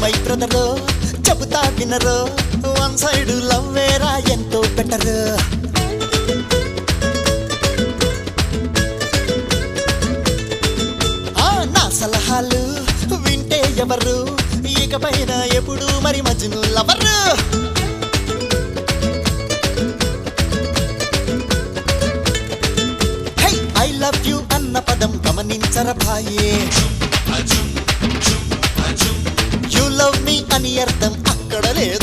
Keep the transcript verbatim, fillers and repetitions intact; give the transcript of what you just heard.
my బ్రదరో చెబుతా వినరో one side love వేరా ఎంతో బెటర్ ఆ నా సలహాలు వింటే ఎవరు ఇకపైన ఎప్పుడు మరి మజ్ను లవరు హై ఐ లవ్ యు అన్న పదం గమనించర భాయే యు లవ్ మీ అని అర్థం అక్కడ లేదు